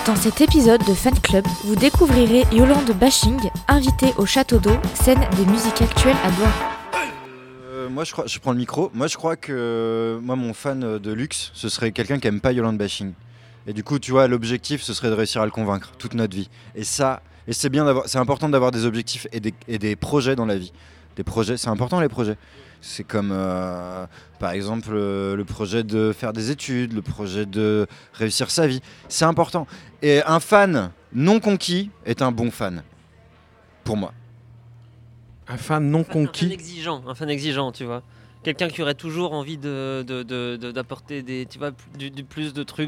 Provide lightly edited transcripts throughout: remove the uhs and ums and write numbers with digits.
Dans cet épisode de Fan Club, vous découvrirez Yolande Bashing, invitée au Château d'Eau, scène des musiques actuelles à Blois. Moi, je prends le micro. Moi, je crois que mon fan de luxe, ce serait quelqu'un qui aime pas Yolande Bashing. Et du coup, tu vois, l'objectif, ce serait de réussir à le convaincre toute notre vie. Et c'est bien c'est important d'avoir des objectifs et des projets dans la vie. Des projets, c'est important les projets. C'est comme, par exemple, le projet de faire des études, le projet de réussir sa vie. C'est important. Et un fan non conquis est un bon fan, pour moi. Un fan non conquis. Un fan exigeant, tu vois. Quelqu'un qui aurait toujours envie d'apporter du plus de trucs,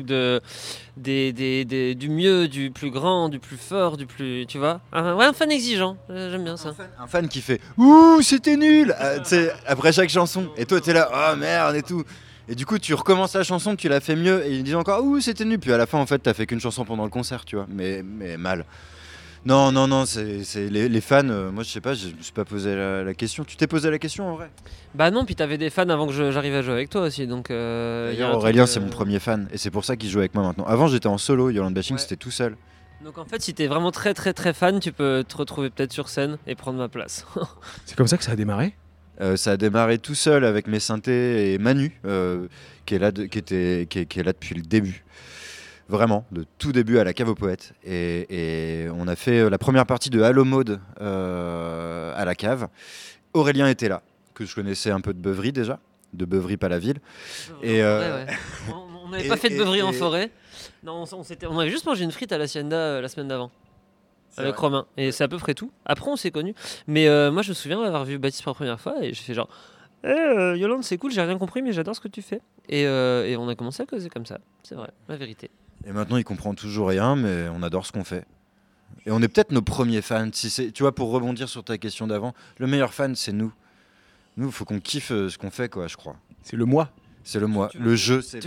du mieux, du plus grand, du plus fort, du plus, tu vois. Un fan exigeant, j'aime bien ça. Un fan qui fait « Ouh, c'était nul !» après chaque chanson. Et toi, t'es là « Oh merde !» et tout. Et du coup, tu recommences la chanson, tu l'as fait mieux, et ils disent encore « Ouh, c'était nul !» Puis à la fin, en fait, t'as fait qu'une chanson pendant le concert, tu vois. Mais mal. Non, c'est les fans, moi je sais pas, je me suis pas posé la question. Tu t'es posé la question en vrai ? Bah non, puis t'avais des fans avant que j'arrive à jouer avec toi aussi, donc... D'ailleurs, Aurélien, c'est mon premier fan, et c'est pour ça qu'il joue avec moi maintenant. Avant, j'étais en solo, Yolande Bashing, c'était tout seul. Donc en fait, si t'es vraiment très très très fan, tu peux te retrouver peut-être sur scène et prendre ma place. C'est comme ça que ça a démarré ? Ça a démarré tout seul avec mes synthés et Manu, qui est là depuis le début. Vraiment, de tout début à la cave aux poètes. Et on a fait la première partie de Halo Mode à la cave. Aurélien était là, que je connaissais un peu de Beuvry déjà, de Beuvry pas la ville. Et on n'avait pas fait de Beuvry en forêt. Non, on avait juste mangé une frite à l'Hacienda la semaine d'avant. Avec Romain. Et c'est à peu près tout. Après, on s'est connus. Mais moi, je me souviens avoir vu Baptiste pour la première fois et j'ai fait genre... Yolande, c'est cool, j'ai rien compris, mais j'adore ce que tu fais. Et on a commencé à causer comme ça. C'est vrai, la vérité. Et maintenant, il comprend toujours rien, mais on adore ce qu'on fait. Et on est peut-être nos premiers fans. Tu vois, pour rebondir sur ta question d'avant, le meilleur fan, c'est nous. Nous, il faut qu'on kiffe ce qu'on fait, quoi, je crois. C'est le moi. C'est le moi. Le jeu, c'est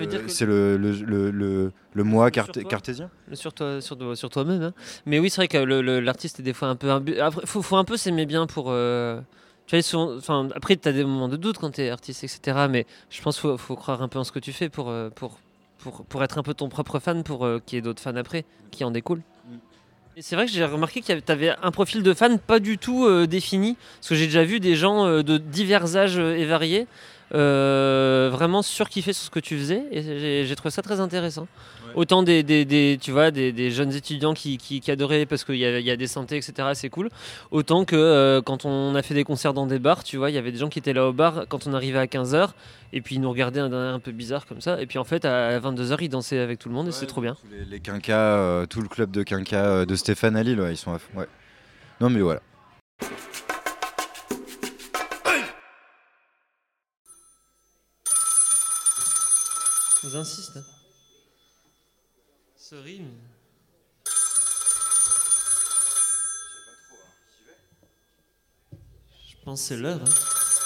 le moi cartésien. Sur toi-même. Hein. Mais oui, c'est vrai que l'artiste est des fois un peu... Après, faut un peu s'aimer bien pour... Tu vois, après, tu as des moments de doute quand tu es artiste, etc. Mais je pense qu'il faut croire un peu en ce que tu fais pour être un peu ton propre fan, pour qu'il y ait d'autres fans après, qui en découlent. Et c'est vrai que j'ai remarqué que tu avais un profil de fan pas du tout défini, parce que j'ai déjà vu des gens de divers âges et variés, vraiment surkiffer sur ce que tu faisais, et j'ai trouvé ça très intéressant. Ouais. Autant des jeunes étudiants qui adoraient parce qu'il y a des synthés, etc., c'est cool. Autant que quand on a fait des concerts dans des bars, tu vois, il y avait des gens qui étaient là au bar quand on arrivait à 15h, et puis ils nous regardaient un peu bizarre comme ça, et puis en fait à 22h ils dansaient avec tout le monde, et c'est trop bien. Les quinquas, tout le club de quinquas de Stéphane à Lille, ils sont à fond. Ouais. Non mais voilà. Ils insistent. Ce rime. Je pense que c'est l'heure. Hein.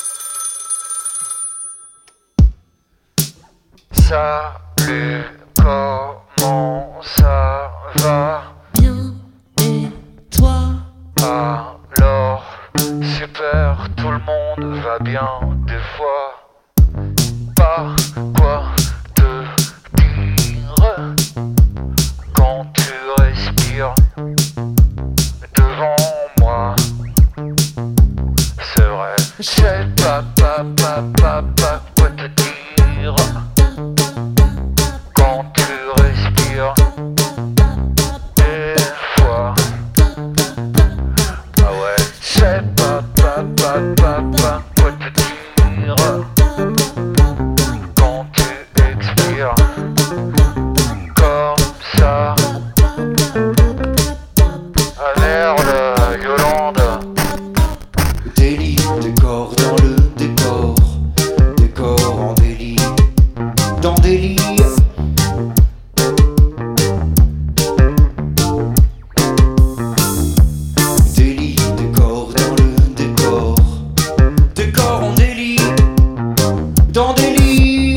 Salut, comment ça va ? Bien, et toi ? Alors, super, tout le monde va bien des fois. Pas quoi te dire quand tu respires devant moi. C'est vrai, je sais pas quoi te dire quand tu respires des fois. Ah ouais, je sais pas quoi te dire quand tu expires comme ça. Ah merde, Yolande. Délit, décor dans le décor, décor en délit, dans délit. Délit, décor dans le décor, décor en délit, dans délit.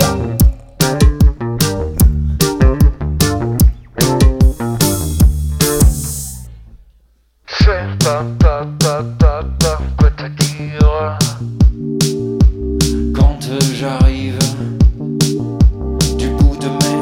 Je sais pas quoi te dire Quand j'arrive du bout de mes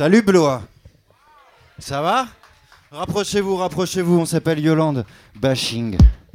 Salut Blois. Ça va? Rapprochez-vous, on s'appelle Yolande Bashing.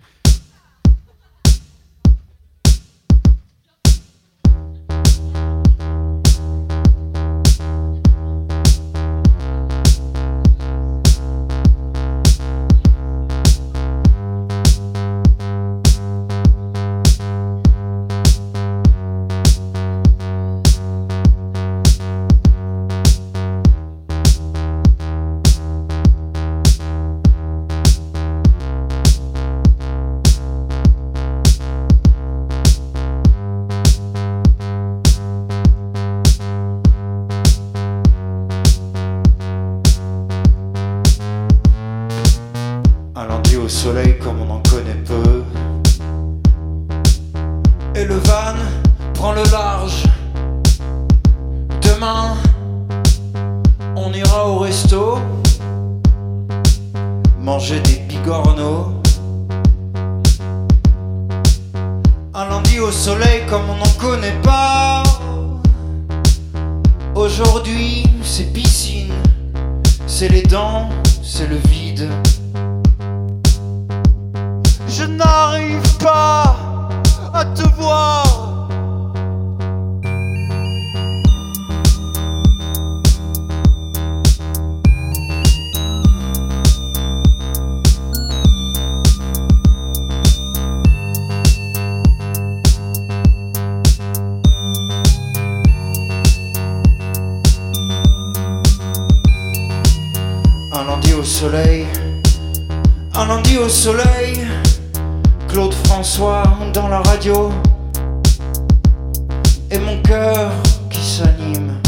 Au soleil comme on en connaît peu. Et le van prend le large. Demain, on ira au resto manger des bigorneaux. Un lundi au soleil comme on n'en connaît pas. Aujourd'hui, c'est piscine, c'est les dents, c'est le vide. Je n'arrive pas à te voir. Un lundi au soleil, un lundi au soleil. Claude François dans la radio et mon cœur qui s'anime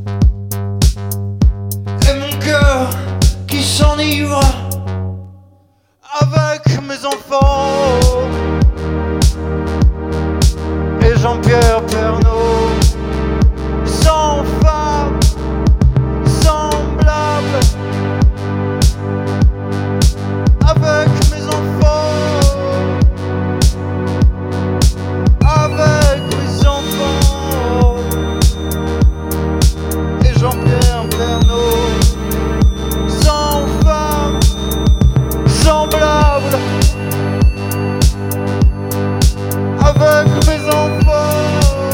et mon cœur qui s'enivre avec mes enfants et Jean-Pierre Pernaut sans femme semblable avec mes enfants. Jean-Pierre Pernaut, sans femme semblable, avec mes enfants.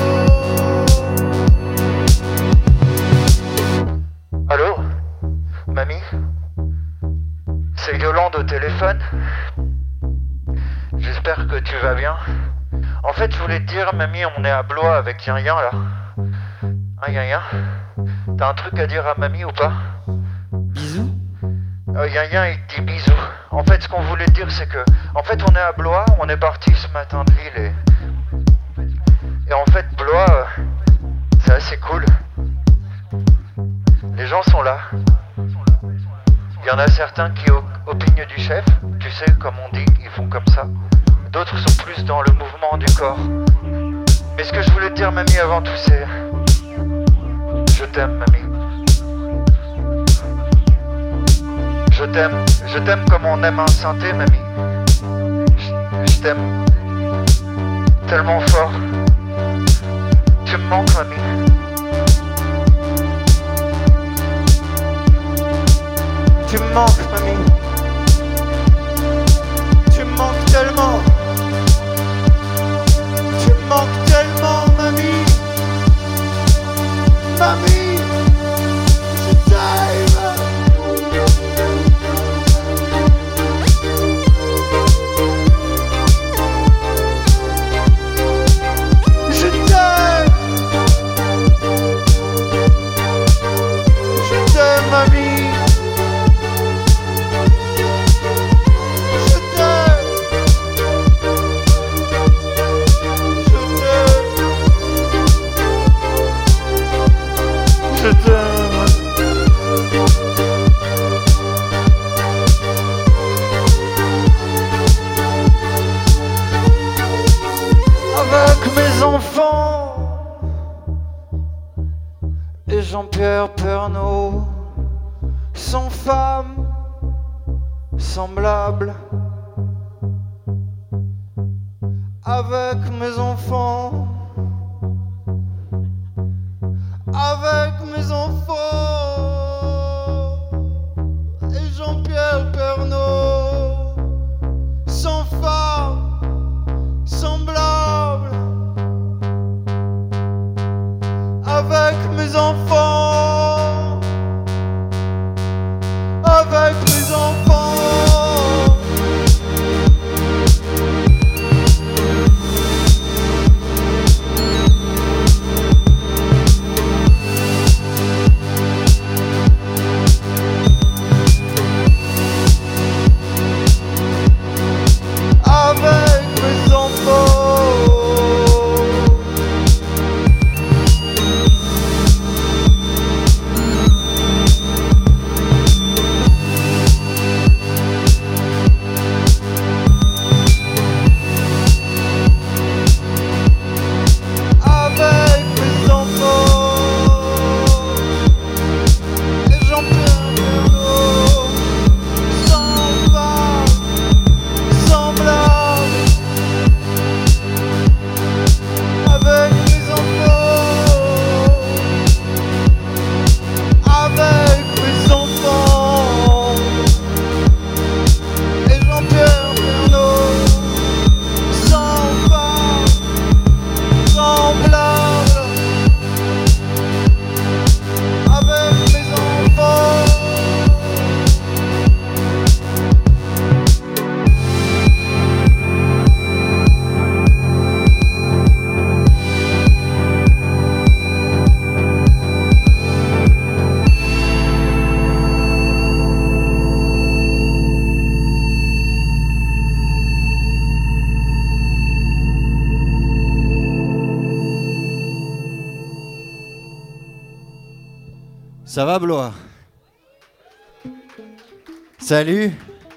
Allô, mamie? C'est Yolande au téléphone. J'espère que tu vas bien. En fait, je voulais te dire, mamie, on est à Blois avec Yin là. Hein, Yin? T'as un truc à dire à mamie ou pas? Bisous. Yin il te dit bisous. En fait, ce qu'on voulait te dire, c'est que, en fait, on est à Blois, on est parti ce matin de Lille et en fait, Blois, c'est assez cool. Les gens sont là. Il y en a certains qui opinent du chef, tu sais, comme on dit, ils font comme ça. D'autres sont plus dans le mouvement du corps. Mais ce que je voulais te dire, mamie, avant tout, c'est... Je t'aime, mamie. Je t'aime comme on aime un synthé, mamie. Je t'aime tellement fort. Tu me manques, mamie. Tu me manques, mamie. Tu me manques tellement. Tu me manques tellement, mamie. Mamie, je t'aime. Je t'aime. Je t'aime, mamie. Je t'aime. Je t'aime. Avec mes enfants et Jean-Pierre Pernaut, sans femme semblable. Avec mes enfants. Avec mes enfants. Ça va, Blois? Salut.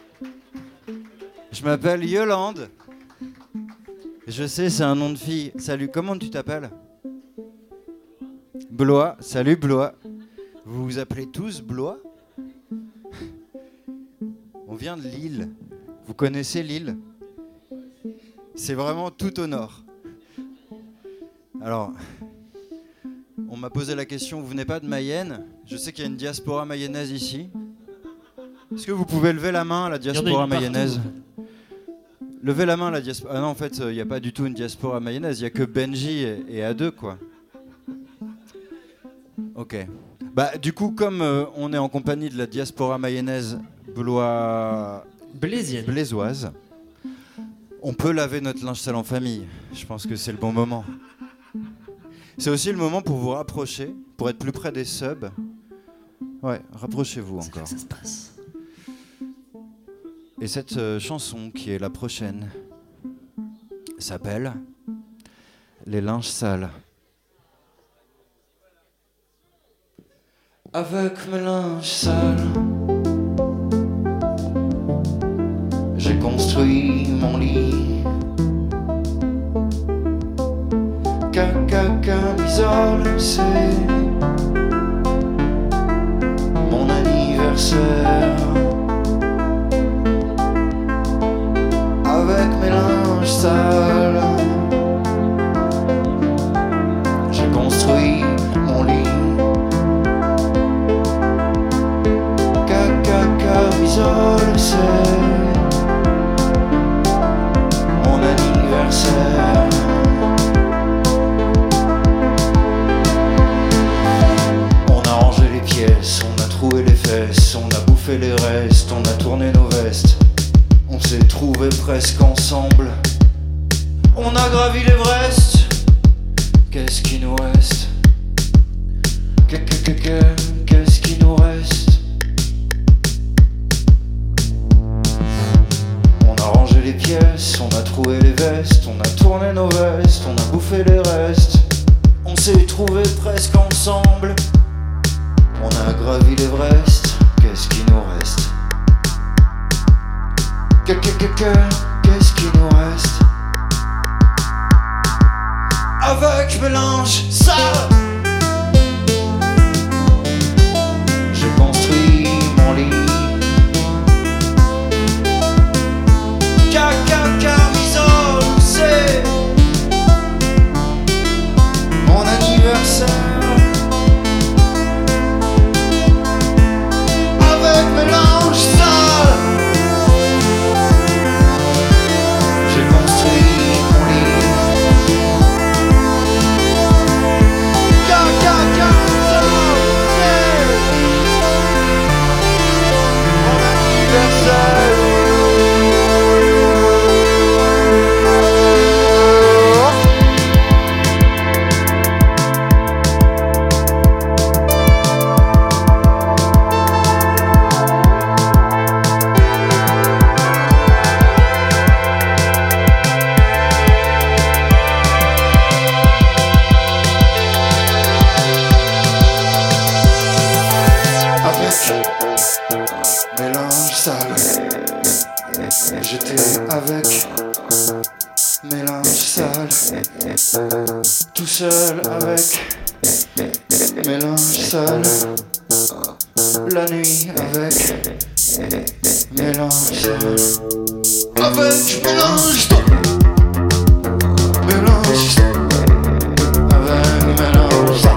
Je m'appelle Yolande. Je sais, c'est un nom de fille. Salut, comment tu t'appelles? Blois. Salut, Blois. Vous vous appelez tous Blois? On vient de Lille. Vous connaissez Lille? C'est vraiment tout au nord. Alors, on m'a posé la question, vous venez pas de Mayenne? Je sais qu'il y a une diaspora mayonnaise ici. Est-ce que vous pouvez lever la main à la diaspora mayonnaise? Levez la main à la diaspora. Ah non, en fait, il n'y a pas du tout une diaspora mayonnaise, il n'y a que Benji et A2, quoi. Ok. Bah, du coup, comme on est en compagnie de la diaspora mayonnaise blaisoise, on peut laver notre linge sale en famille. Je pense que c'est le bon moment. C'est aussi le moment pour vous rapprocher, pour être plus près des subs. Ouais, rapprochez-vous encore. Ça se passe. Et cette chanson qui est la prochaine s'appelle Les linges sales. Avec mes linges sales, j'ai construit mon lit. Camisole, c'est mon anniversaire. Avec mes linges sales, j'ai construit mon lit. Camisole, c'est mon anniversaire. On a rangé les pièces, on a troué les fesses, on a bouffé les restes, on a tourné nos vestes. On s'est trouvés presque ensemble. On a gravi l'Everest. Qu'est-ce qui nous reste? Qu'est-ce qui nous reste? On a rangé les pièces, on a troué les vestes, on a tourné nos vestes, on a bouffé les restes. On s'est trouvés presque ensemble. On a gravi l'Everest. Qu'est-ce qui nous reste? Qu'est-ce qui nous reste? Avec mes linges sales, j'ai construit mon lit. Camisole, c'est mon anniversaire. Avec mes linges sales, j'ai construit mon lit. Camisole, c'est mon anniversaire. Mélange sale, j'étais avec mélange sale, tout seul avec mélange sale, la nuit avec mélange sale, avec mélange sale, mélange sale, avec mélange sale.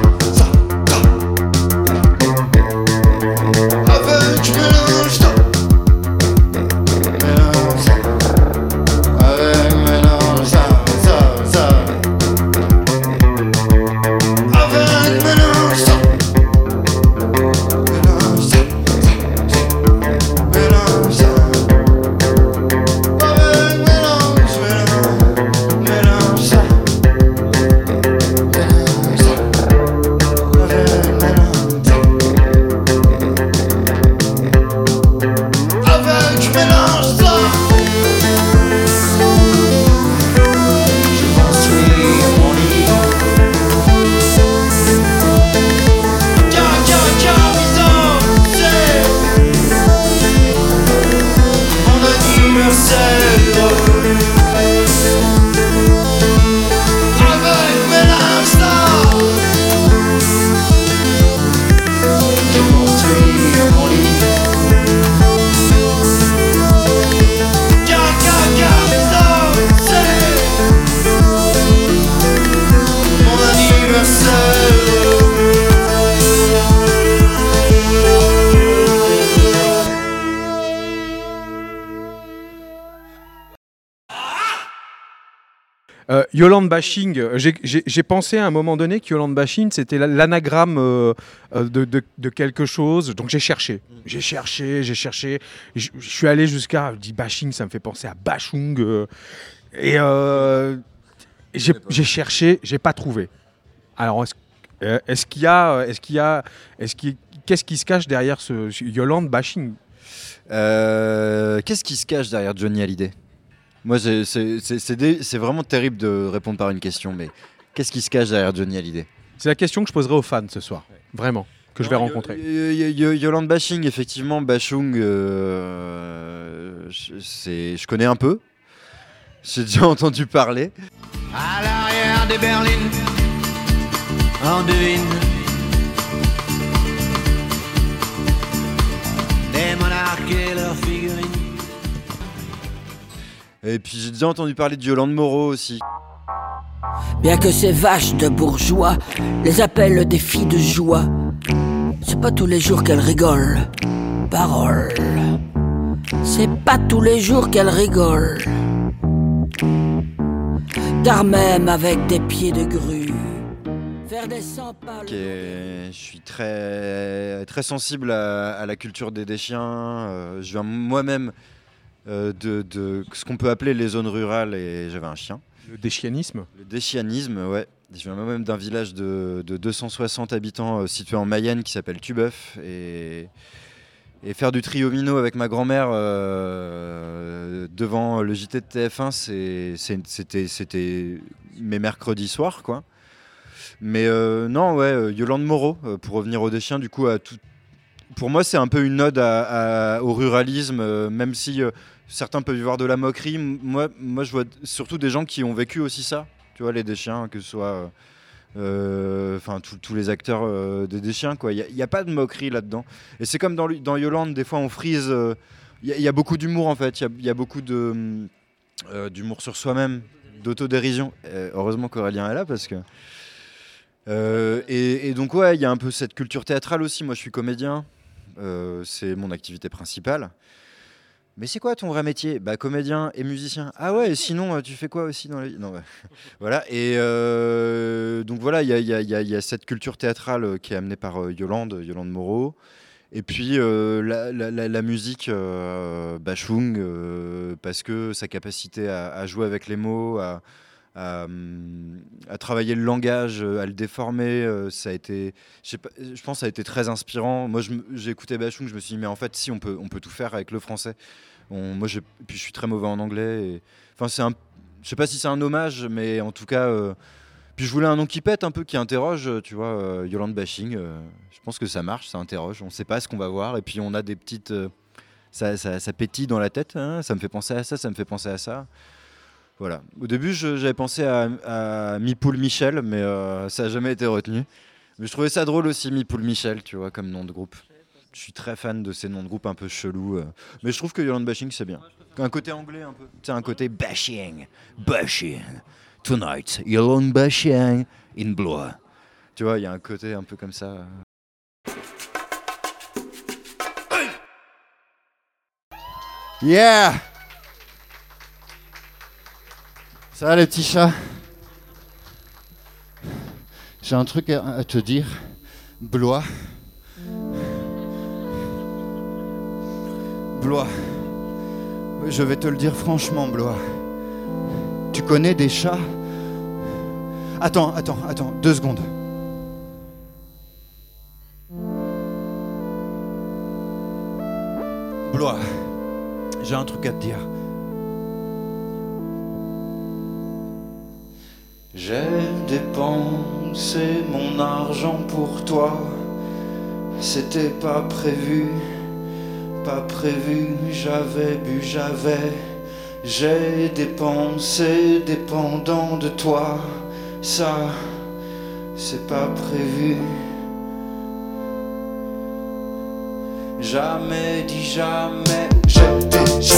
Mélange Yolande Bashing, j'ai pensé à un moment donné que Yolande Bashing, c'était l'anagramme de quelque chose. Donc j'ai cherché. Je suis allé jusqu'à... Je dis Bashing, ça me fait penser à Bachung. J'ai cherché, j'ai pas trouvé. Alors, qu'est-ce qui se cache derrière ce Yolande Bashing? Qu'est-ce qui se cache derrière Johnny Hallyday? Moi, c'est vraiment terrible de répondre par une question, mais qu'est-ce qui se cache derrière Johnny Hallyday? C'est la question que je poserai aux fans ce soir, vraiment, que je vais rencontrer. Yolande Bashing, effectivement, Bachung, je connais un peu. J'ai déjà entendu parler. À l'arrière des berlines, on devine des monarques et leurs figurines. Et puis j'ai déjà entendu parler de Yolande Moreau aussi. Bien que ces vaches de bourgeois les appellent des filles de joie, c'est pas tous les jours qu'elles rigolent. Parole, c'est pas tous les jours qu'elles rigolent. Car même avec des pieds de grue, faire des 100 pas. Je suis très, très sensible à la culture des chiens. Je viens moi-même de ce qu'on peut appeler les zones rurales et j'avais un chien. Le déchianisme. Le déchianisme, ouais. Je viens moi-même d'un village de 260 habitants situé en Mayenne qui s'appelle Tubeuf. Et faire du triomino avec ma grand-mère devant le JT de TF1, c'était mes mercredis soirs, quoi. Mais non, ouais, Yolande Moreau, pour revenir au Deschiens, du coup, pour moi, c'est un peu une ode au ruralisme, même si certains peuvent y voir de la moquerie. Moi, je vois surtout des gens qui ont vécu aussi ça, tu vois, les Deschiens, que ce soit... tous les acteurs des Deschiens, quoi. Il n'y a pas de moquerie là-dedans. Et c'est comme dans Yolande, des fois on frise. Il y a beaucoup d'humour en fait. Il y a beaucoup d'humour sur soi-même, d'autodérision. Heureusement qu'Aurélien est là parce que. Et donc ouais, il y a un peu cette culture théâtrale aussi. Moi, je suis comédien. C'est mon activité principale. Mais c'est quoi ton vrai métier? Bah, comédien et musicien. Ah ouais, et sinon, tu fais quoi aussi dans la vie? Non, bah, voilà. Et donc voilà, il y a cette culture théâtrale qui est amenée par Yolande Moreau. Et puis la musique, Bachung, parce que sa capacité à jouer avec les mots, à travailler le langage, à le déformer, ça a été, je pense que ça a été très inspirant. Moi, j'ai écouté Bachung, je me suis dit, mais en fait, si, on peut tout faire avec le français. Puis je suis très mauvais en anglais. Enfin, je sais pas si c'est un hommage, mais en tout cas, puis je voulais un nom qui pète un peu, qui interroge, tu vois, Yolande Bashing. Je pense que ça marche, ça interroge. On sait pas ce qu'on va voir, et puis on a des petites, ça pétille dans la tête. Hein, ça me fait penser à ça, ça me fait penser à ça. Voilà. Au début, j'avais pensé à Mipoul Michel, mais ça n'a jamais été retenu. Mais je trouvais ça drôle aussi, Mipoul Michel, tu vois, comme nom de groupe. Je suis très fan de ces noms de groupe un peu chelous. Mais je trouve que Yolande Bashing, c'est bien. Un côté anglais un peu. C'est un côté bashing. Bashing. Tonight, Yolande Bashing in Blois. Tu vois, il y a un côté un peu comme ça. Yeah! Ça va les petits chats? J'ai un truc à te dire. Blois. Blois. Je vais te le dire franchement, Blois. Tu connais des chats? Attends, 2 secondes. Blois, j'ai un truc à te dire. J'ai dépensé mon argent pour toi. C'était pas prévu. J'avais bu, j'ai dépensé dépendant de toi. Ça, c'est pas prévu. Jamais dit jamais, j'ai déjà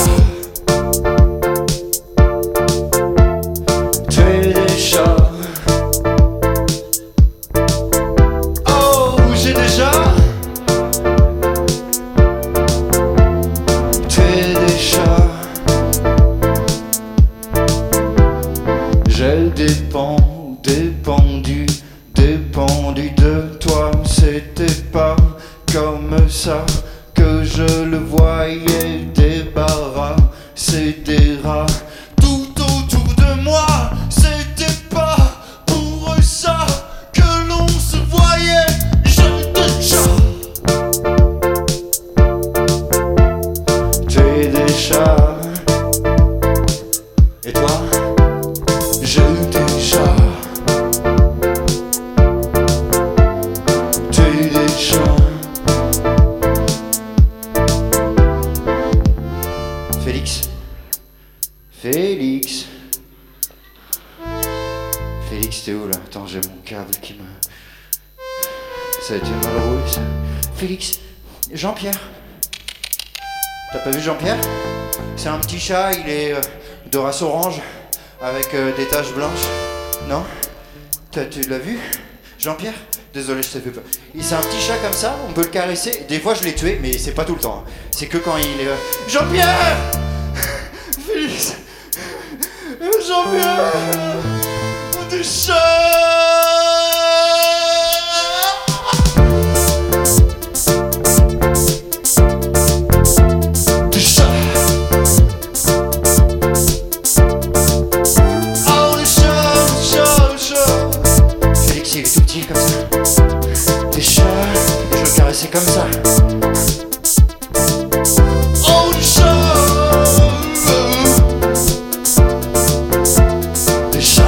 tué des chats. Oh, j'ai déjà J'ai dépendu de toi. C'était pas comme ça que je le voyais. Débarrassé des rats tout autour de moi. C'était pas pour ça que l'on se voyait. T'es déjà. Et toi? Je déjà. T'es déjà. Félix, t'es où là? Attends, j'ai mon câble qui me... Ça a été mal roulé ça. Félix, Jean-Pierre. T'as pas vu Jean-Pierre? C'est un petit chat, il est de race orange, avec des taches blanches. Non? Tu l'as vu? Jean-Pierre? Désolé, je t'ai fait peur. C'est un petit chat comme ça, on peut le caresser. Des fois je l'ai tué, mais c'est pas tout le temps. C'est que quand il est... Jean-Pierre! Félix! Jean-Pierre! Des chats! Des chats! Oh les chats! Félix il est tout petit comme ça. Des chats, je le caressais comme ça. Oh les chats! Des chats!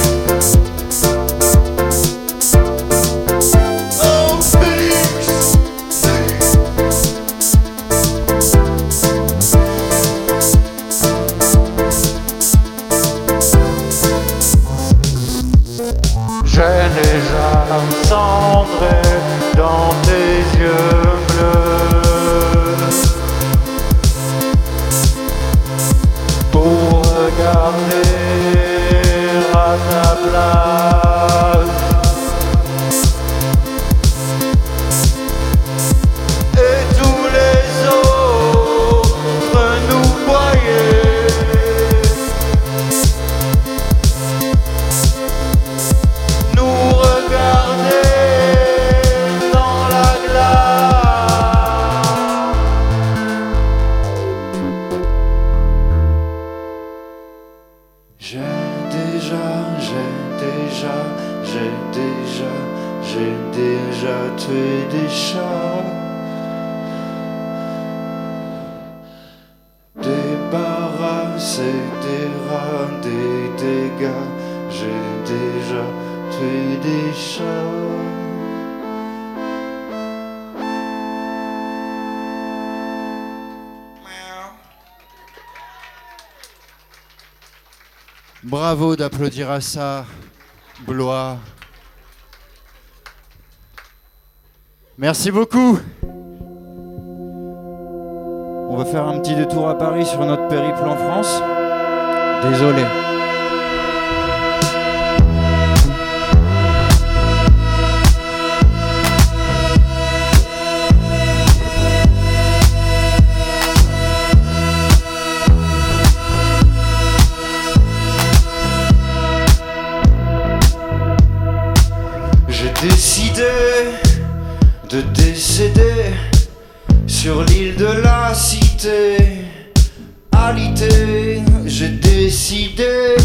J'ai déjà cendré dans tes yeux bleus pour regarder à ta place. Et tous les autres nous voyaient. Nous regarder dans la glace. J'ai déjà tué des chats. Débarrassé des rats, des dégâts. J'ai déjà tué des chats. Bravo d'applaudir à ça, Blois. Merci beaucoup. On va faire un petit détour à Paris sur notre périple en France. Désolé. Décidé de décéder sur l'île de la cité. Alité, j'ai décidé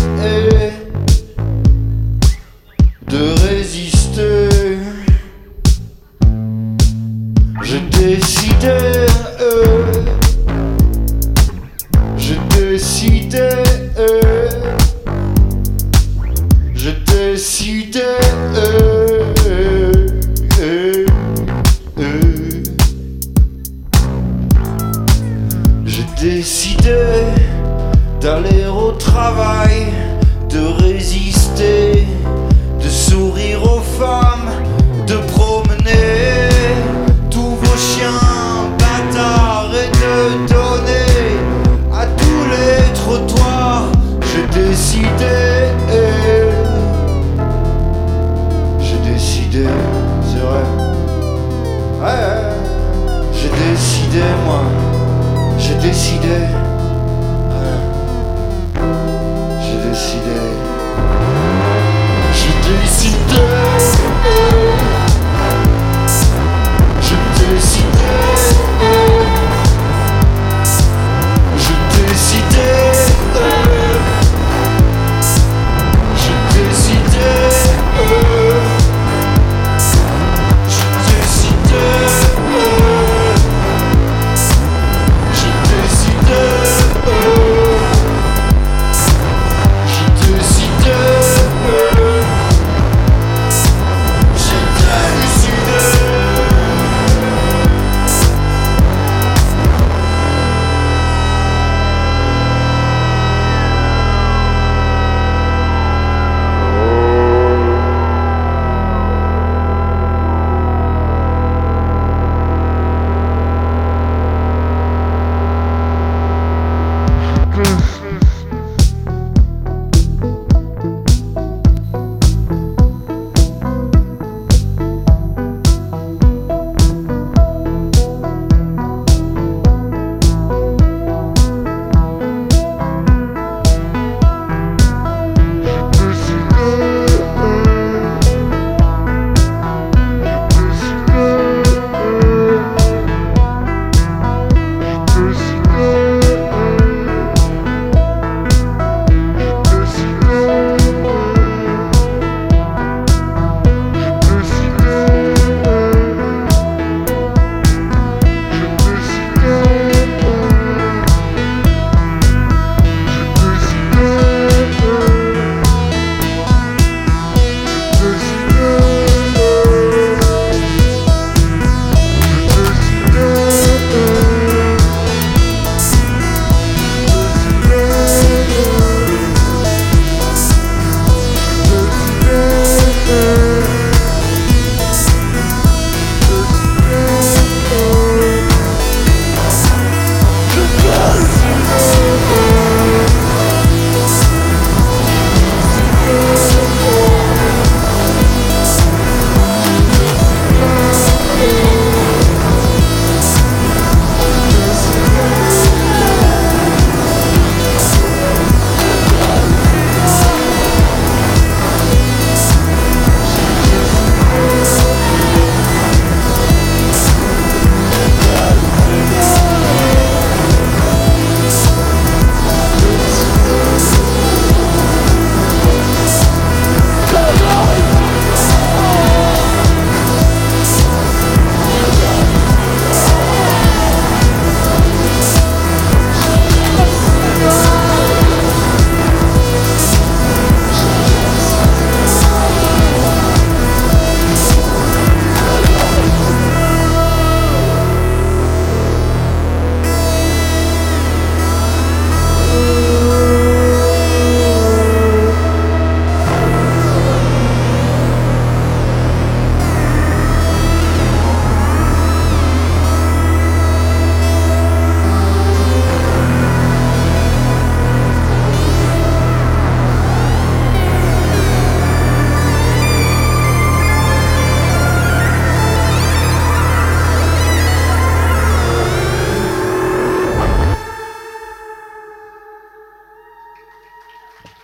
de résister. J'ai décidé, j'ai décidé, j'ai décidé. J'ai décidé d'aller au travail, de résister, de sourire aux femmes, de promener tous vos chiens bâtards et de donner à tous les trottoirs. J'ai décidé.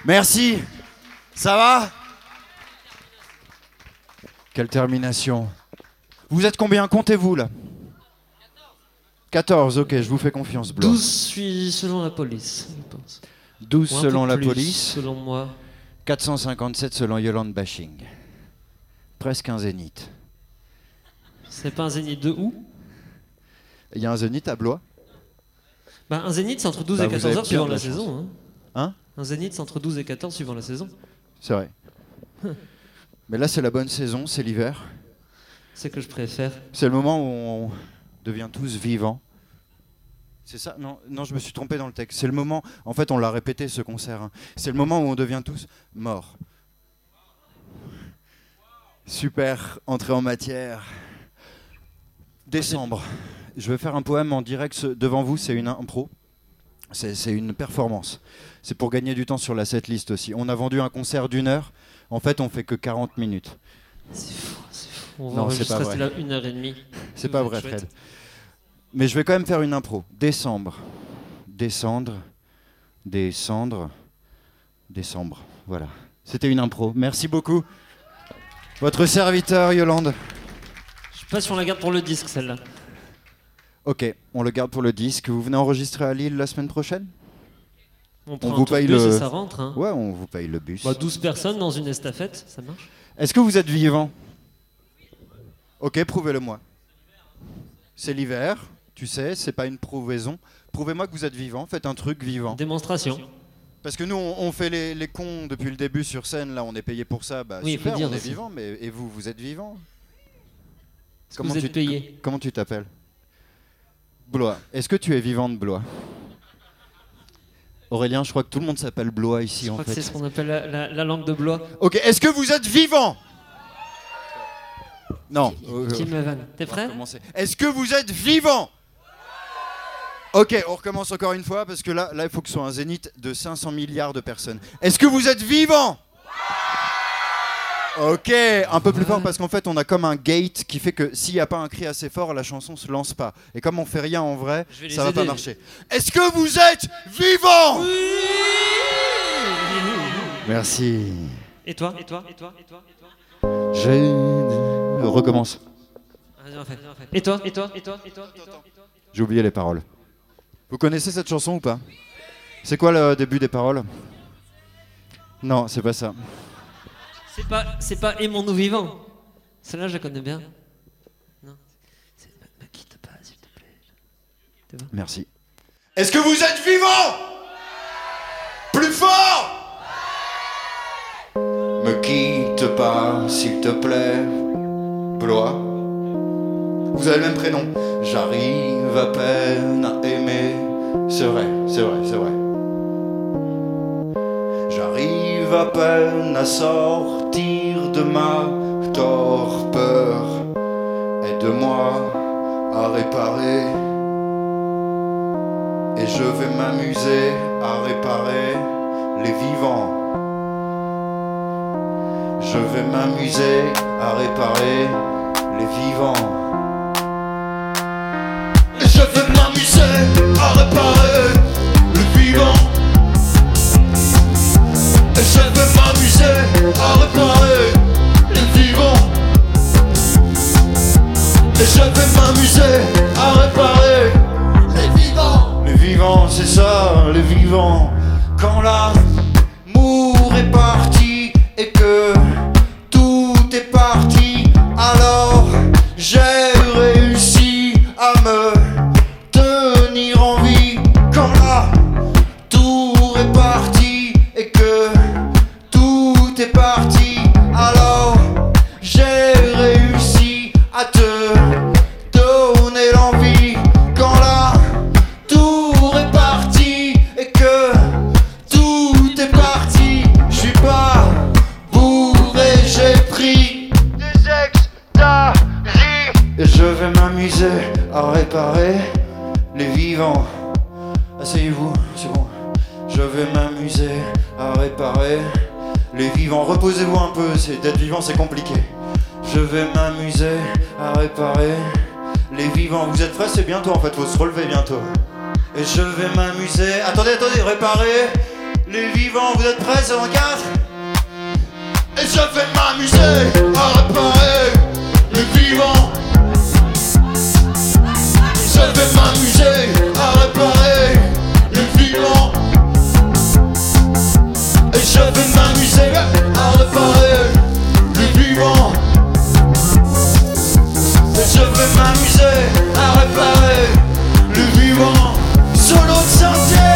Merci. Ça va? Quelle termination. Vous êtes combien? Comptez-vous là? 14, ok, je vous fais confiance. Blois. 12 suis selon la police, je pense. 12 Ou un selon peu la plus, police, Selon moi. 457 selon Yolande Bashing. Presque un zénith. C'est pas un zénith de où? Il y a un zénith à Blois? Bah, un zénith, c'est entre 12 Bah, et vous 14 avez heures bien suivant de la la chance. saison. Hein? Un zénith, c'est entre 12 et 14 suivant la saison. C'est vrai. Mais là, c'est la bonne saison, c'est l'hiver. C'est que je préfère. C'est le moment où on devient tous vivants. C'est ça? Non, non, je me suis trompé dans le texte. C'est le moment, en fait, on l'a répété ce concert. Hein. C'est le moment où on devient tous morts. Super, entrée en matière. Décembre. Je vais faire un poème en direct devant vous, c'est une impro. C'est une performance. C'est pour gagner du temps sur la setlist aussi. On a vendu un concert d'1 heure. En fait, on fait que 40 minutes. C'est fou, c'est fou. On Non, va c'est juste pas rester vrai. là 1h30. C'est Vous pas êtes vrai, chouette. Fred. Mais je vais quand même faire une impro. Décembre. Descendre. Descendre. Décembre. Voilà. C'était une impro. Merci beaucoup. Votre serviteur, Yolande. Je sais pas si on la garde pour le disque, celle-là. Ok, on le garde pour le disque. Vous venez enregistrer à Lille la semaine prochaine? On prend vous un tour paye de bus le- et ça rentre. Hein. Ouais, on vous paye le bus. Bah, 12 personnes dans une estafette, ça marche. Est-ce que vous êtes vivant? Ok, prouvez-le-moi. C'est l'hiver, tu sais, c'est pas une prouvaison. Prouvez-moi que vous êtes vivant, faites un truc vivant. Démonstration. Parce que nous, on fait les cons depuis le début sur scène, là, on est payé pour ça. Bah, Oui, il faut super, dire on est aussi. vivant, mais et vous, vous êtes vivant? Est-ce que vous êtes payé? Comment tu t'appelles? Blois. Est-ce que tu es vivante, Blois? Aurélien, je crois que tout le monde s'appelle Blois ici, Je en crois fait. que c'est ce qu'on appelle la langue de Blois. Ok, est-ce que vous êtes vivant? Non. Qui me vanne. T'es On va prêt? recommencer. Est-ce que vous êtes vivant? Ok, on recommence encore une fois parce que là, il faut que ce soit un zénith de 500 milliards de personnes. Est-ce que vous êtes vivant? Ok, un peu plus fort parce qu'en fait, on a comme un gate qui fait que s'il n'y a pas un cri assez fort, la chanson se lance pas. Et comme on fait rien en vrai, Je vais les ça va pas aider. marcher. Est-ce que vous êtes vivant? Merci. Et toi? Et toi? Et toi? Et toi? Et toi? Recommence. Vas-y, on fait. Et toi? Et toi? Et toi? Et toi? Et toi? J'ai oublié les paroles. Vous connaissez cette chanson ou pas? C'est quoi le début des paroles? Non, c'est pas ça. C'est pas aimons-nous vivants. Celle-là, je la connais bien. Non. C'est me quitte pas, s'il te plaît. Merci. Est-ce que vous êtes vivant? Plus fort! Me quitte pas, s'il te plaît. Blois. Vous avez le même prénom. J'arrive à peine à aimer. C'est vrai, c'est vrai, c'est vrai. J'arrive à peine à sortir de ma torpeur. Aide-moi à réparer. Et je vais m'amuser à réparer les vivants. Je vais m'amuser à réparer les vivants. Et je vais m'amuser à réparer les vivants. Et je vais m'amuser à réparer les vivants. Et je vais m'amuser à réparer les vivants. Les vivants, c'est ça, les vivants. Quand l'amour est parti et que tout est parti, alors j'ai réussi à me tenir en vie. Quand la tour est partie et que tout est parti, alors j'ai réussi à te donner l'envie. Quand la tour est partie et que tout est parti, je suis pas bourré, j'ai pris des extaries. Et je vais m'amuser à réparer les vivants. Asseyez-vous, c'est bon. Je vais m'amuser à réparer les vivants. Reposez-vous un peu, d'être vivant c'est compliqué. Je vais m'amuser à réparer les vivants. Vous êtes frais, c'est bientôt en fait, faut se relever bientôt. Et je vais m'amuser. Attendez, réparer les vivants, vous êtes prêts, ça m'engage. Et je vais m'amuser à réparer les vivants. Je vais m'amuser à réparer les vivants. Et je vais m'amuser à réparer les vivants. Et je vais m'amuser à réparer les vivants. Solo de santé.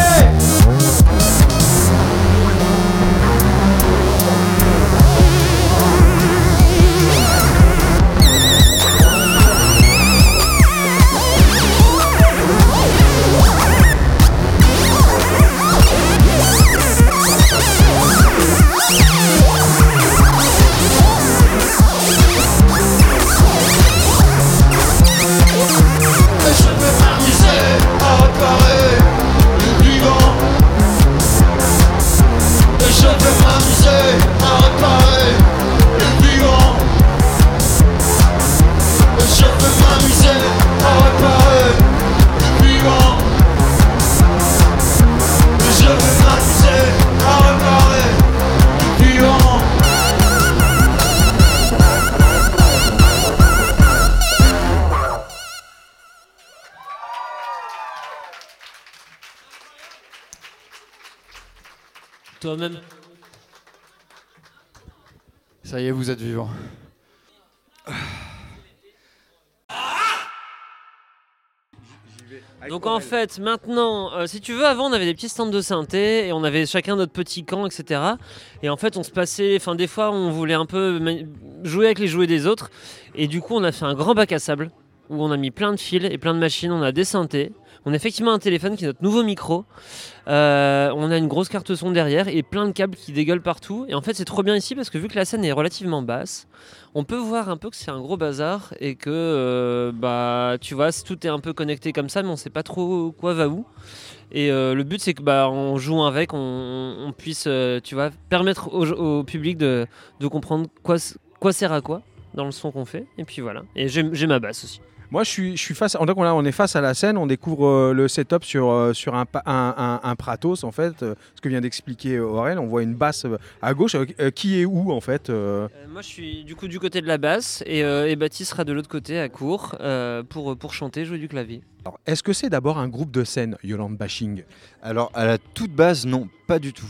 Toi-même. Ça y est, vous êtes vivant. Donc en fait, maintenant, si tu veux, avant on avait des petits stands de synthé et on avait chacun notre petit camp, etc. Et en fait, on se passait, enfin des fois, on voulait un peu jouer avec les jouets des autres. Et du coup, on a fait un grand bac à sable où on a mis plein de fils et plein de machines. On a des synthés. On a effectivement un téléphone qui est notre nouveau micro. On a une grosse carte son derrière et plein de câbles qui dégueulent partout. Et en fait, c'est trop bien ici parce que vu que la scène est relativement basse, on peut voir un peu que c'est un gros bazar et que tu vois, tout est un peu connecté comme ça, mais on sait pas trop quoi va où. Et le but, c'est que en jouant avec, on puisse, tu vois, permettre au public de comprendre quoi sert à quoi dans le son qu'on fait. Et puis voilà. Et j'ai ma basse aussi. Moi, je suis face. Donc on est face à la scène. On découvre le setup sur un Pratos en fait. Ce que vient d'expliquer Aurel. On voit une basse à gauche. Qui est où en fait Moi, je suis du coup du côté de la basse et Baptiste sera de l'autre côté à court pour chanter, jouer du clavier. Alors, est-ce que c'est d'abord un groupe de scène, Yolande Bashing? Alors, à la toute base, non, pas du tout.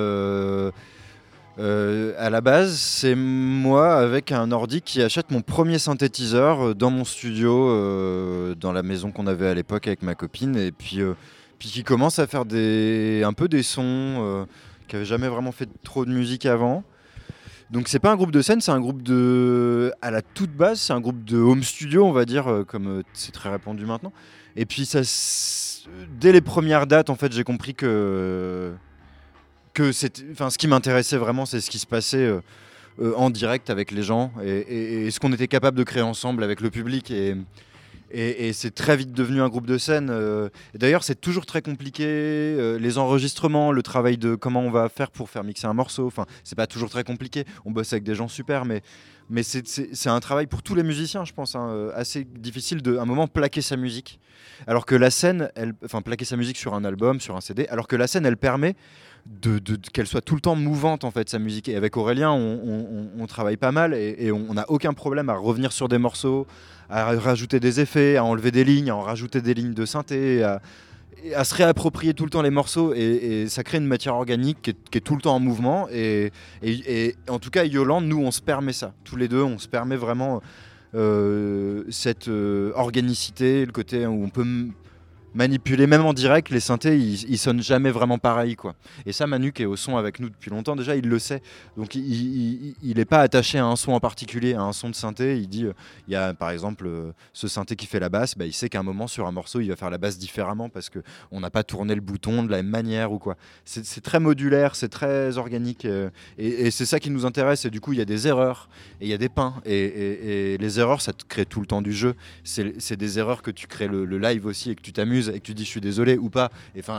À la base, c'est moi avec un ordi qui achète mon premier synthétiseur dans mon studio, dans la maison qu'on avait à l'époque avec ma copine, et puis qui commence à faire un peu des sons, qui n'avait jamais vraiment fait trop de musique avant. Donc c'est pas un groupe de scène, c'est un groupe à la toute base, c'est un groupe de home studio, on va dire, comme c'est très répandu maintenant. Et puis dès les premières dates, en fait, j'ai compris que ce qui m'intéressait vraiment, c'est ce qui se passait en direct avec les gens et ce qu'on était capable de créer ensemble avec le public. Et c'est très vite devenu un groupe de scène. D'ailleurs, c'est toujours très compliqué. Les enregistrements, le travail de comment on va faire pour faire mixer un morceau, enfin, c'est pas toujours très compliqué. On bosse avec des gens super, mais c'est un travail pour tous les musiciens, je pense, assez difficile de, à un moment, plaquer sa musique. Alors que la scène, plaquer sa musique sur un album, sur un CD, alors que la scène, elle permet qu'elle soit tout le temps mouvante, en fait, sa musique. Et avec Aurélien, on travaille pas mal et on n'a aucun problème à revenir sur des morceaux, à rajouter des effets, à enlever des lignes, à en rajouter des lignes de synthé, à se réapproprier tout le temps les morceaux et ça crée une matière organique qui est tout le temps en mouvement et en tout cas Yolande, nous on se permet ça, tous les deux on se permet vraiment cette organicité, le côté où on peut manipuler, même en direct, les synthés, ils sonnent jamais vraiment pareil, quoi. Et ça, Manu, qui est au son avec nous depuis longtemps, déjà, il le sait. Donc, il n'est pas attaché à un son en particulier, à un son de synthé. Il dit, il y a par exemple ce synthé qui fait la basse, il sait qu'à un moment, sur un morceau, il va faire la basse différemment parce qu'on n'a pas tourné le bouton de la même manière ou quoi. C'est très modulaire, c'est très organique. Et c'est ça qui nous intéresse. Et du coup, il y a des erreurs et il y a des pains. Et les erreurs, ça te crée tout le temps du jeu. C'est des erreurs que tu crées le live aussi et que tu t'amuses et que tu dis je suis désolé ou pas.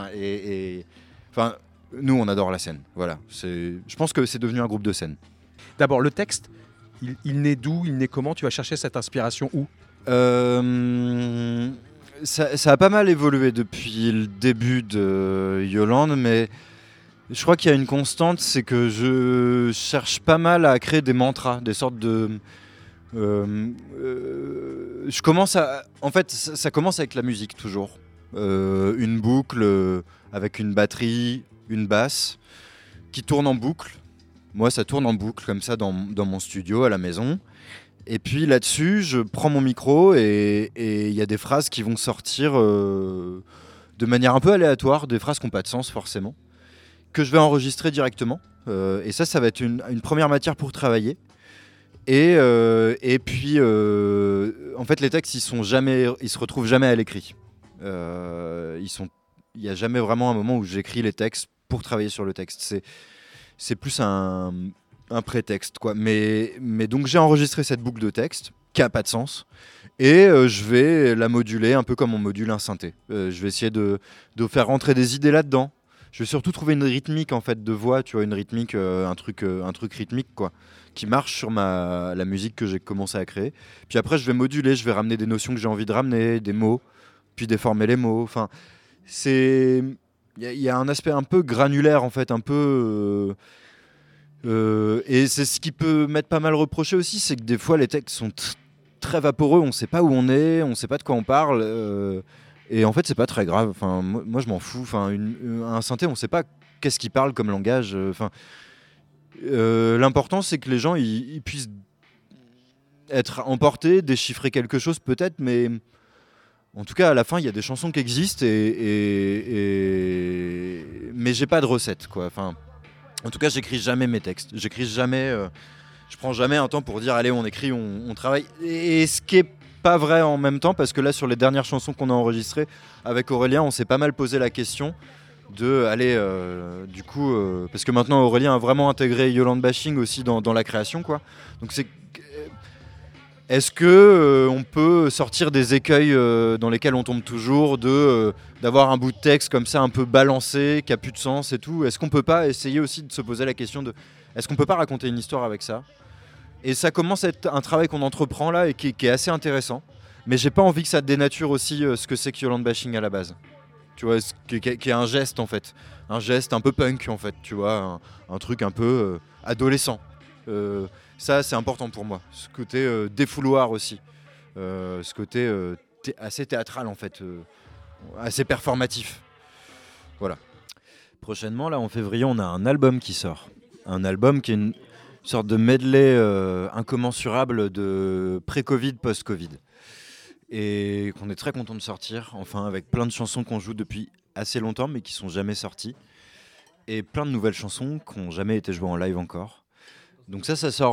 Nous on adore la scène. Voilà. Je pense que c'est devenu un groupe de scène. D'abord le texte, il naît d'où, il naît comment? Tu vas chercher cette inspiration où? Ça a pas mal évolué depuis le début de Yolande, mais Je crois qu'il y a une constante, c'est que je cherche pas mal à créer des mantras, des sortes de... je commence à... En fait, ça commence avec la musique, toujours. Une boucle avec une batterie, une basse, qui tourne en boucle. Moi, ça tourne en boucle, comme ça, dans mon studio, à la maison. Et puis là-dessus, je prends mon micro et il y a des phrases qui vont sortir de manière un peu aléatoire, des phrases qui n'ont pas de sens, forcément, que je vais enregistrer directement. Et ça va être une première matière pour travailler. Et puis, en fait, les textes, ils se retrouvent jamais à l'écrit. Il n'y a jamais vraiment un moment où j'écris les textes pour travailler sur le texte. C'est plus un prétexte, quoi. Mais donc, j'ai enregistré cette boucle de texte qui n'a pas de sens. Et je vais la moduler un peu comme on module un synthé. Je vais essayer de faire rentrer des idées là-dedans. Je vais surtout trouver une rythmique en fait de voix, tu vois, une rythmique, un truc rythmique quoi, qui marche sur la musique que j'ai commencé à créer. Puis après, je vais moduler, je vais ramener des notions que j'ai envie de ramener, des mots, puis déformer les mots. Enfin, il y a un aspect un peu granulaire en fait, un peu. Et c'est ce qui peut m'être pas mal reproché aussi, c'est que des fois les textes sont très vaporeux, on sait pas où on est, on sait pas de quoi on parle. Et en fait, c'est pas très grave. Enfin, moi je m'en fous. Enfin, un synthé, on sait pas qu'est-ce qu'il parle comme langage. L'important, c'est que les gens ils puissent être emportés, déchiffrer quelque chose peut-être, mais en tout cas, à la fin, il y a des chansons qui existent mais j'ai pas de recette, quoi. Enfin, en tout cas, j'écris jamais mes textes. J'écris jamais. Je prends jamais un temps pour dire allez, on écrit, on travaille. Et ce qui est pas vrai en même temps, parce que là, sur les dernières chansons qu'on a enregistrées avec Aurélien, on s'est pas mal posé la question de aller du coup parce que maintenant Aurélien a vraiment intégré Yolande Bashing aussi dans la création, quoi. Donc est-ce que on peut sortir des écueils dans lesquels on tombe toujours, d'avoir un bout de texte comme ça un peu balancé, qui a plus de sens et tout? Est-ce qu'on peut pas essayer aussi de se poser la question de est-ce qu'on peut pas raconter une histoire avec ça? Et ça commence à être un travail qu'on entreprend là et qui est assez intéressant. Mais j'ai pas envie que ça dénature aussi ce que c'est que Yolande Bashing à la base. Tu vois, qui est un geste en fait. Un geste un peu punk en fait, tu vois. Un truc un peu adolescent. Ça, c'est important pour moi. Ce côté défouloir aussi. Ce côté assez théâtral en fait. Assez performatif. Voilà. Prochainement, là, en février, on a un album qui sort. Un album qui est une sorte de medley incommensurable de pré-Covid, post-Covid. Et qu'on est très content de sortir, enfin, avec plein de chansons qu'on joue depuis assez longtemps, mais qui sont jamais sorties. Et plein de nouvelles chansons qui n'ont jamais été jouées en live encore. Donc ça sort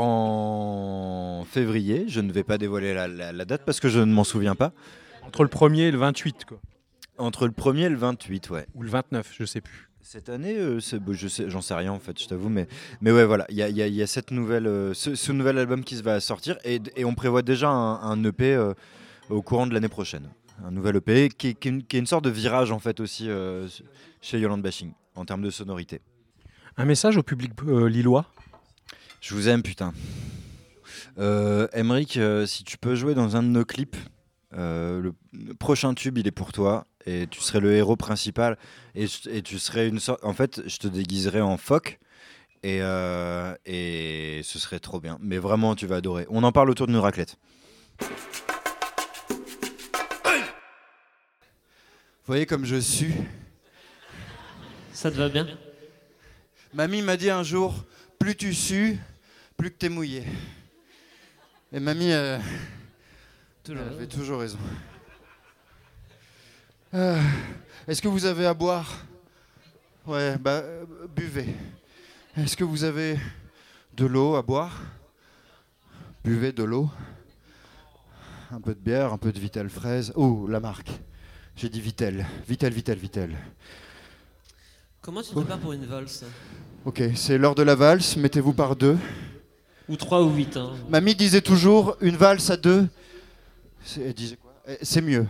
en février. Je ne vais pas dévoiler la date parce que je ne m'en souviens pas. Entre le 1er et le 28, quoi. Entre le 1er et le 28, ouais. Ou le 29, je sais plus. Cette année, j'en sais rien en fait, je t'avoue, mais ouais, voilà, il y a cette nouvelle, ce nouvel album qui va sortir et on prévoit déjà un EP au courant de l'année prochaine. Un nouvel EP qui est une sorte de virage en fait aussi chez Yolande Bashing en termes de sonorité. Un message au public lillois? Je vous aime, putain. Emric, si tu peux jouer dans un de nos clips, le prochain tube il est pour toi. Et tu serais le héros principal et tu serais une sorte... En fait, je te déguiserais en phoque et ce serait trop bien. Mais vraiment, tu vas adorer. On en parle autour d'une raclette. Vous voyez comme je sue? Ça te va bien? Mamie m'a dit un jour, plus tu sues, plus que t'es mouillé. Et mamie, elle avait toujours raison. Est-ce que vous avez à boire? Ouais, buvez. Est-ce que vous avez de l'eau à boire? Buvez de l'eau. Un peu de bière, un peu de Vitel fraise. Oh, la marque. J'ai dit Vitel. Vitel. Comment tu te prépares pour une valse? Ok, c'est l'heure de la valse, mettez-vous par deux. Ou 3 ou 8. Hein. Mamie disait toujours, une valse à deux, elle disait quoi? C'est mieux.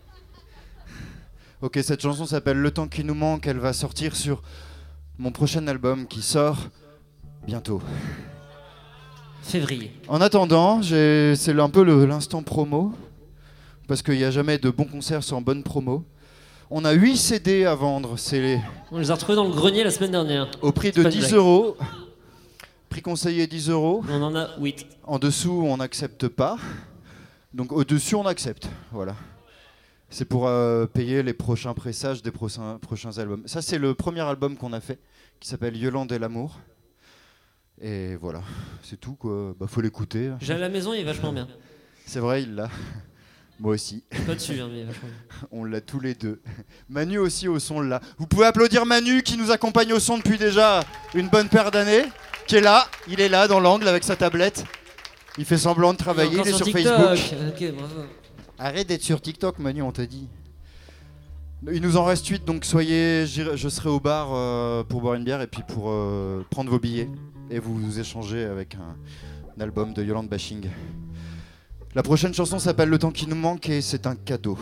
Ok, cette chanson s'appelle Le temps qui nous manque, elle va sortir sur mon prochain album qui sort bientôt. Février. En attendant, c'est un peu l'instant promo, parce qu'il n'y a jamais de bons concerts sans bonne promo. On a 8 CD à vendre. On les a retrouvés dans le grenier la semaine dernière. Au prix de 10 €. Prix conseillé 10 €. On en a 8. En dessous, on n'accepte pas. Donc au-dessus, on accepte. Voilà. C'est pour payer les prochains pressages des prochains albums. Ça, c'est le premier album qu'on a fait, qui s'appelle Yolande et l'amour. Et voilà, c'est tout, quoi. Bah, faut l'écouter. J'ai à la maison, il est vachement bien. C'est vrai, il l'a. Moi aussi. Pas dessus, hein, mais il est vachement bien. On l'a tous les deux. Manu aussi au son là. Vous pouvez applaudir Manu qui nous accompagne au son depuis déjà une bonne paire d'années. Qui est là, il est là dans l'angle avec sa tablette. Il fait semblant de travailler, il est sur TikTok. Facebook. Ok, bravo. Arrête d'être sur TikTok, Manu, on t'a dit. Il nous en reste 8, donc je serai au bar pour boire une bière et puis pour prendre vos billets et vous échanger avec un album de Yolande Bashing. La prochaine chanson s'appelle Le temps qui nous manque et c'est un cadeau.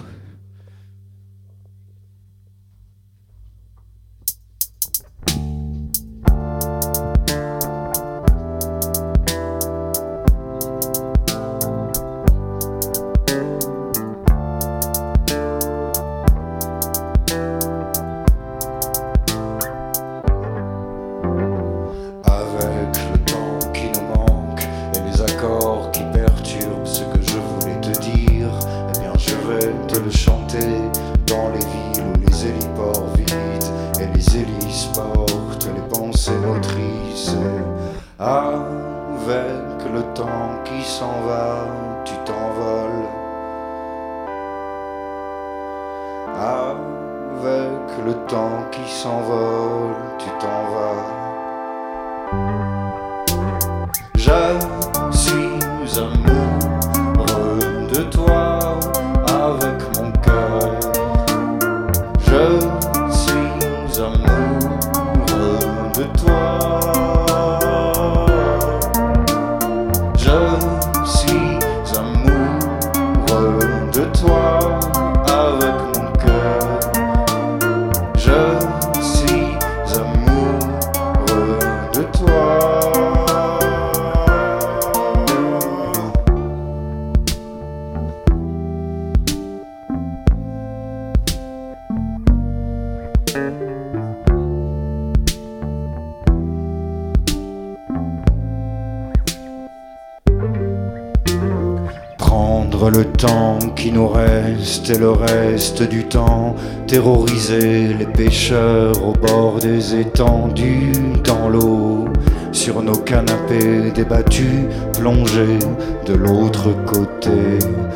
Le temps qui nous reste et le reste du temps, terroriser les pêcheurs au bord des étendues, dans l'eau, sur nos canapés débattus, plongés de l'autre côté.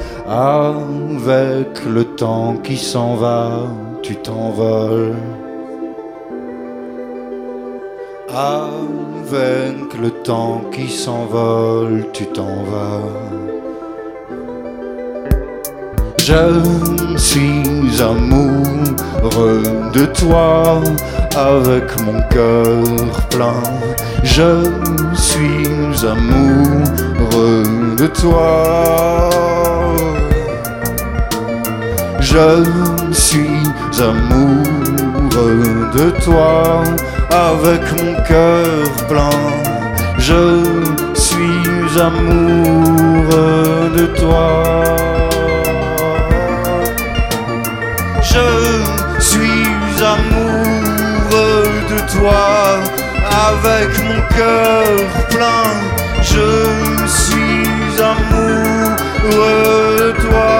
Avec le temps qui s'en va, tu t'envoles. Avec le temps qui s'envole, tu t'en vas. Je suis amoureux de toi, avec mon cœur plein. Je suis amoureux de toi. Je suis amoureux de toi, avec mon cœur plein. Je suis amoureux de toi. Je suis amoureux de toi, avec mon cœur plein. Je suis amoureux de toi.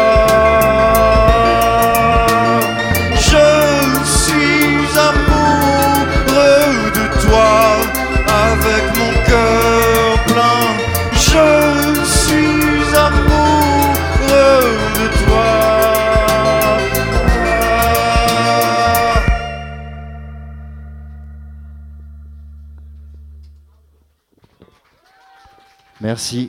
Je suis amoureux de toi, avec mon cœur plein. Je suis amoureux de toi. Merci.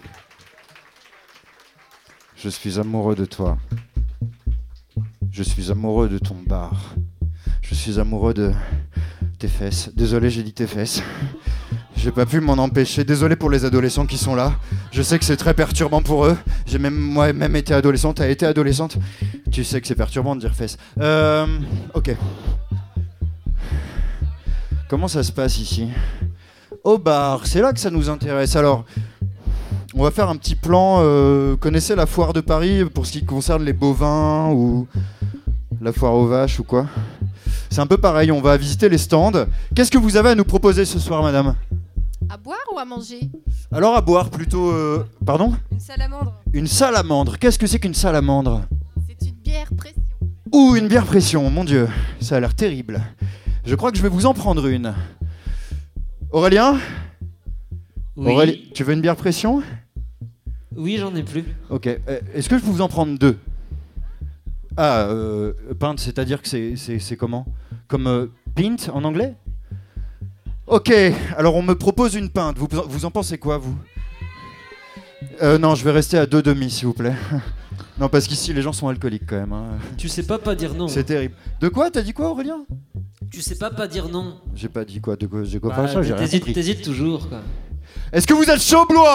Je suis amoureux de toi. Je suis amoureux de ton bar. Je suis amoureux de tes fesses. Désolé, j'ai dit tes fesses. J'ai pas pu m'en empêcher. Désolé pour les adolescents qui sont là. Je sais que c'est très perturbant pour eux. J'ai moi-même été adolescente. T'as été adolescente. Tu sais que c'est perturbant de dire fesses. Ok. Comment ça se passe ici ? Au bar, c'est là que ça nous intéresse. Alors, on va faire un petit plan. Connaissez la foire de Paris pour ce qui concerne les bovins ou la foire aux vaches ou quoi. C'est un peu pareil, on va visiter les stands. Qu'est-ce que vous avez à nous proposer ce soir, madame ? À boire ou à manger? Alors à boire plutôt... Pardon ? Une salamandre. Une salamandre. Qu'est-ce que c'est qu'une salamandre ? C'est une bière pression. Ouh, une bière pression, mon Dieu. Ça a l'air terrible. Je crois que je vais vous en prendre une. Aurélien ? Oui. Tu veux une bière pression ? Oui, j'en ai plus. Ok. Est-ce que je peux vous en prendre deux ? Ah, pinte, c'est-à-dire que c'est comment ? Comme pint en anglais ? Ok, alors on me propose une pinte. Vous en pensez quoi, vous ? Non, je vais rester à 2,5 s'il vous plaît. Non, parce qu'ici les gens sont alcooliques quand même. Hein. Tu sais pas dire non. C'est terrible. De quoi ? T'as dit quoi, Aurélien ? Tu sais pas dire non. J'ai pas dit quoi. J'ai quoi Bah, ça, j'ai rien compris. T'hésites toujours, quoi. Est-ce que vous êtes chaud, Blois ?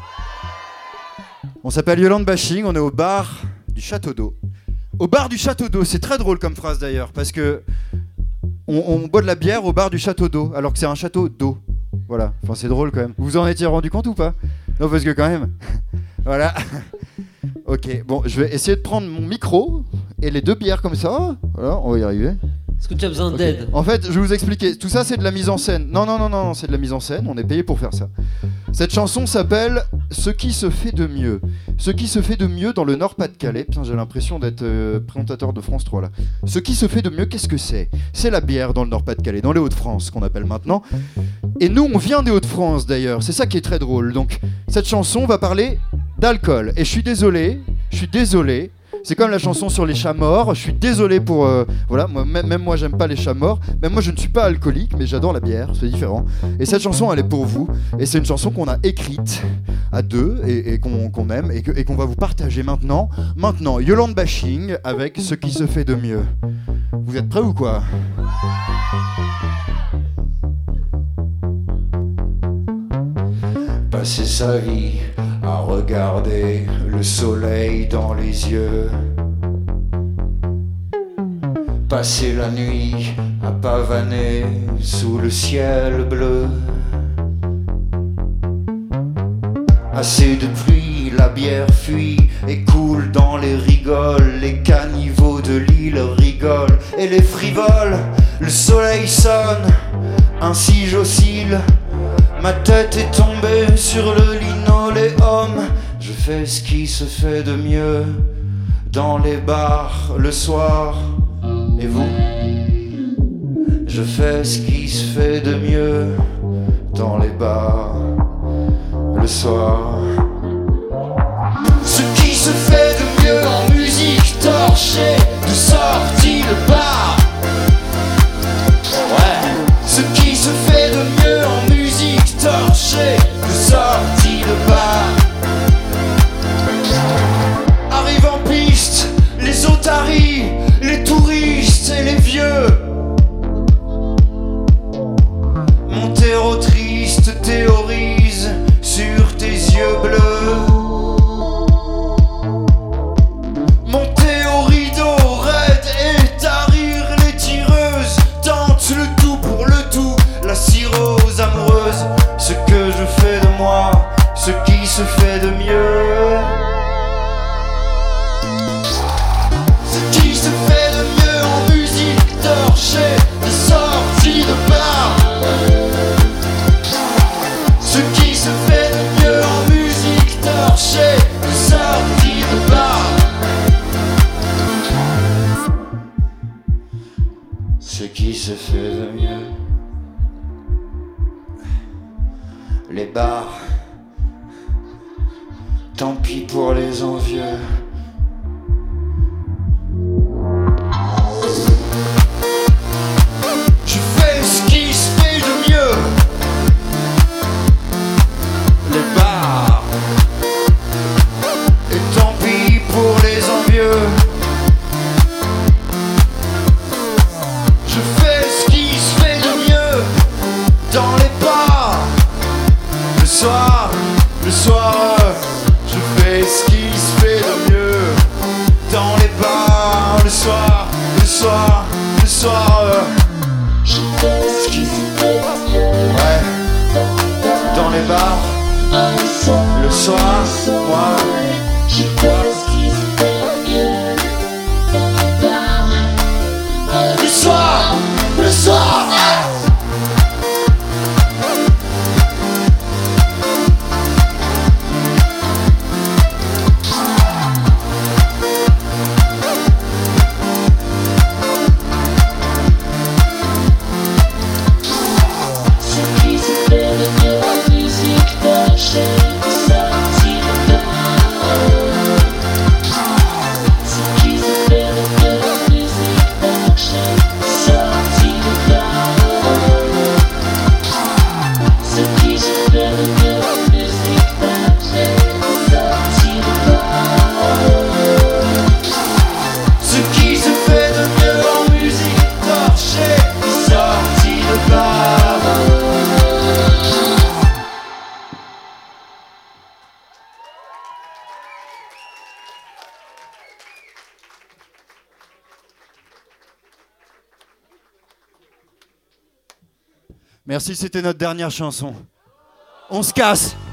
On s'appelle Yolande Bashing, on est au bar du Château d'Eau. Au bar du Château d'Eau, c'est très drôle comme phrase d'ailleurs, parce que on boit de la bière au bar du Château d'Eau, alors que c'est un château d'eau. Voilà, enfin c'est drôle quand même. Vous en étiez rendu compte ou pas ? Non, parce que quand même... Voilà. Ok, bon, je vais essayer de prendre mon micro et les deux bières comme ça. Voilà, on va y arriver. Est-ce que tu as besoin d'aide ? En fait, je vais vous expliquer. Tout ça, c'est de la mise en scène. Non, c'est de la mise en scène. On est payé pour faire ça. Cette chanson s'appelle « Ce qui se fait de mieux ». Ce qui se fait de mieux dans le Nord-Pas-de-Calais. Putain, j'ai l'impression d'être présentateur de France 3 là. Ce qui se fait de mieux, qu'est-ce que c'est ? C'est la bière dans le Nord-Pas-de-Calais, dans les Hauts-de-France, qu'on appelle maintenant. Et nous, on vient des Hauts-de-France d'ailleurs. C'est ça qui est très drôle. Donc, cette chanson va parler d'alcool. Et je suis désolé. C'est comme la chanson sur les chats morts. Je suis désolé pour... voilà, même moi, j'aime pas les chats morts. Même moi, je ne suis pas alcoolique, mais j'adore la bière. C'est différent. Et cette chanson, elle est pour vous. Et c'est une chanson qu'on a écrite à deux et qu'on aime et qu'on va vous partager maintenant. Maintenant, Yolande Bashing avec Ce qui se fait de mieux. Vous êtes prêts ou quoi ? Passer sa vie à regarder le soleil dans les yeux. Passer la nuit à pavaner sous le ciel bleu. Assez de pluie, la bière fuit et coule dans les rigoles. Les caniveaux de l'île rigolent et les frivoles. Le soleil sonne, ainsi j'oscille. Ma tête est tombée sur le linoléum. Je fais ce qui se fait de mieux dans les bars le soir. Et vous ? Je fais ce qui se fait de mieux dans les bars le soir. Ce qui se fait de mieux en musique torchée, de sortie de bar. Ouais. Ce qui se fait de mieux en musique torchée, de sortie de bar. Arrive en piste, les otaries, les touristes et les vieux. Mon terreau triste théorise sur tes yeux bleus. Monter au rideau raide et tarir les tireuses. Tente le tout pour le tout, la cirrhose amoureuse. Ce que je fais de moi, ce qui se fait de mieux. Ce qui se fait de mieux en musique torchée, de sortie de bar. Ce qui se fait de mieux en musique torchée, de sortie de bar. Ce qui se fait de mieux. Les bars, tant pis pour les envieux. Je fais ce qui se fait de mieux. Les bars, et tant pis pour les envieux. Je fais ce qui se fait de mieux dans les bars. Le soir, je fais ce qui se fait de mieux dans les bars. Le soir, je fais ce qui se fait de mieux. Ouais, dans les bars. Le soir, moi, je fais ce qui se fait de mieux dans les bars. Merci, c'était notre dernière chanson. On se casse.